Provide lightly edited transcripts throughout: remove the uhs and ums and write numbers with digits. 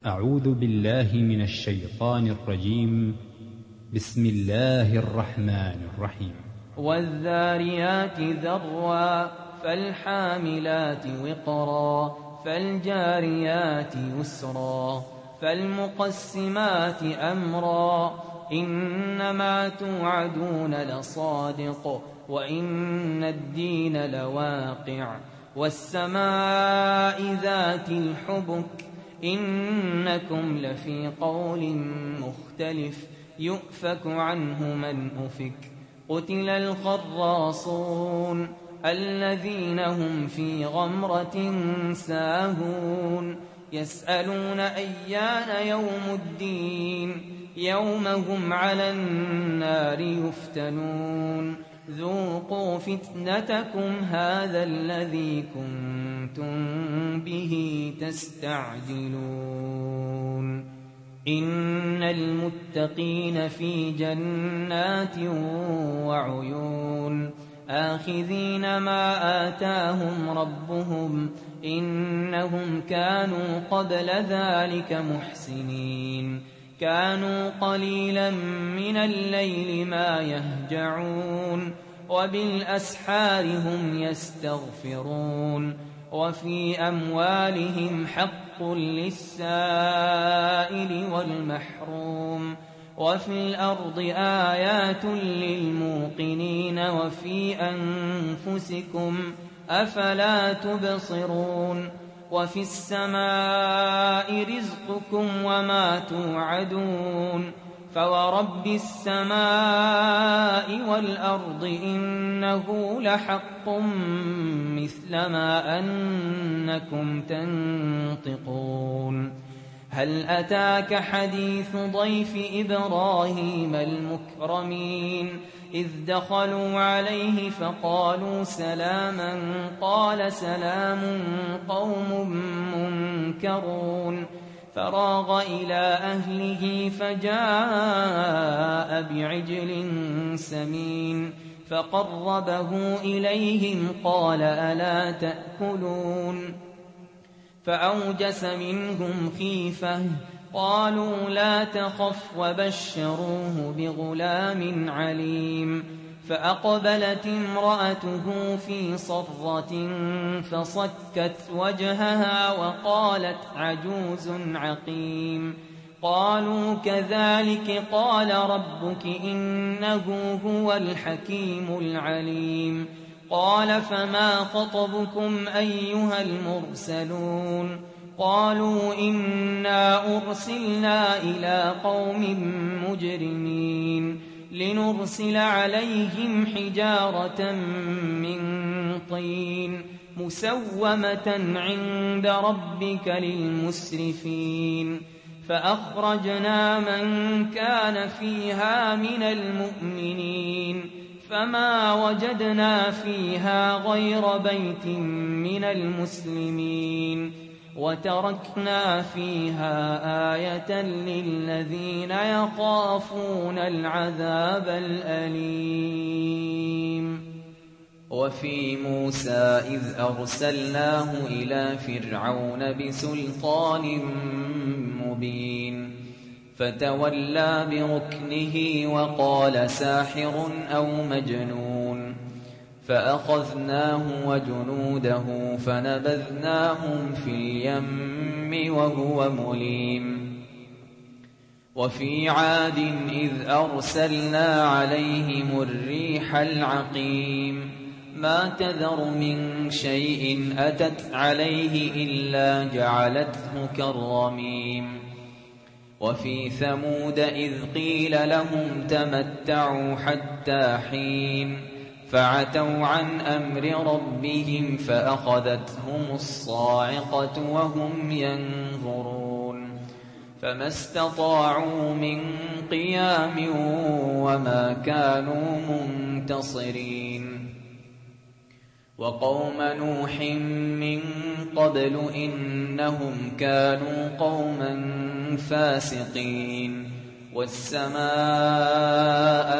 أعوذ بالله من الشيطان الرجيم. بسم الله الرحمن الرحيم. والذاريات ذروا فالحاملات وقرا فالجاريات يسرا فالمقسمات أمرا إنما توعدون لصادق وإن الدين لواقع والسماء ذات الحبك إنكم لفي قول مختلف يؤفك عنه من أفك قتل الخراصون الذين هم في غمرة ساهون يسألون أيان يوم الدين يوم هم على النار يفتنون ذوقوا فتنتكم هذا الذي كنتم به تستعجلون إن المتقين في جنات وعيون آخذين ما آتاهم ربهم إنهم كانوا قبل ذلك محسنين كانوا قليلا من الليل ما يهجعون وبالأسحار هم يستغفرون وفي أموالهم حق للسائل والمحروم وفي الأرض آيات للموقنين وفي أنفسكم أفلا تبصرون وفي السماء رزقكم وما توعدون فورب السماء والأرض إنه لحق مثل ما أنكم تنطقون هل أتاك حديث ضيف إبراهيم المكرمين إذ دخلوا عليه فقالوا سلاما قال سلام قوم منكرون فراغ إلى أهله فجاء بعجل سمين فقربه إليهم قال ألا تأكلون فأوجس منهم خيفة قالوا لا تخف وبشروه بغلام عليم فأقبلت امرأته في صرة فصكت وجهها وقالت عجوز عقيم قالوا كذلك قال ربك إنه هو الحكيم العليم قال فما خطبكم أيها المرسلون قالوا إنا أرسلنا إلى قوم مجرمين لنرسل عليهم حجارة من طين مسومة عند ربك للمسرفين فأخرجنا من كان فيها من المؤمنين فما وجدنا فيها غير بيت من المسلمين وتركنا فيها آية للذين يخافون العذاب الأليم وفي موسى إذ أرسلناه إلى فرعون بسلطان مبين فتولى بركنه وقال ساحر أو مجنون فأخذناه وجنوده فنبذناهم في اليم وهو مليم وفي عاد إذ أرسلنا عليهم الريح العقيم ما تذر من شيء أتت عليه إلا جعلته كالرميم وفي ثمود إذ قيل لهم تمتعوا حتى حين فعتوا عن أمر ربهم فأخذتهم الصاعقة وهم ينظرون فما استطاعوا من قيام وما كانوا منتصرين وقوم نوح من قبل إنهم كانوا قوما فاسقين والسماء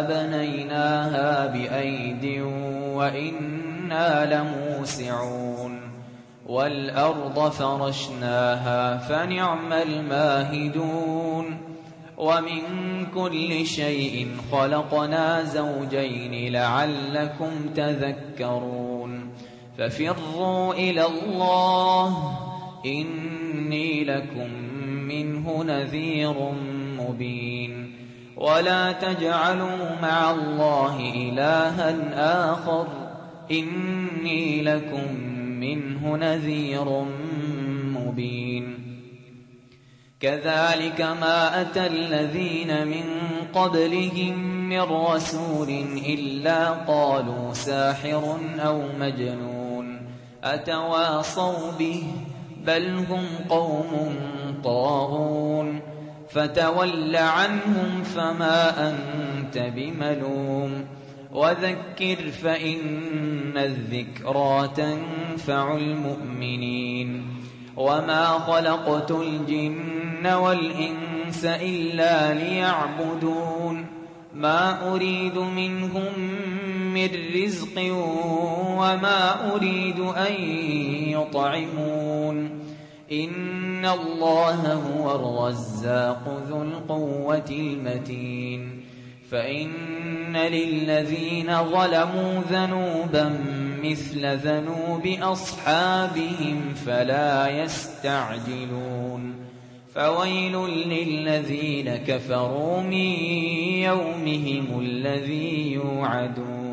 بنيناها بأيد وإنا لموسعون والأرض فرشناها فنعم الماهدون ومن كل شيء خلقنا زوجين لعلكم تذكرون ففروا إلى الله إني لكم منه نذير مبين ولا تجعلوا مع الله إلها آخر إني لكم منه نذير مبين كذلك ما أتى الذين من قبلهم من رسول إلا قالوا ساحر أو مجنون أتواصوا به بل هم قوم طاغون فتول عنهم فما أنت بملوم وذكر فإن الذكرى تنفع المؤمنين وما خلقت الجن والإنس إلا ليعبدون ما أريد منهم من رزق وما أريد أن يطعمون إن الله هو الرزاق ذو القوة المتين فإن للذين ظلموا ذنوبا مثل ذنوب أصحابهم فلا يستعجلون فويل للذين كفروا من يومهم الذي يوعدون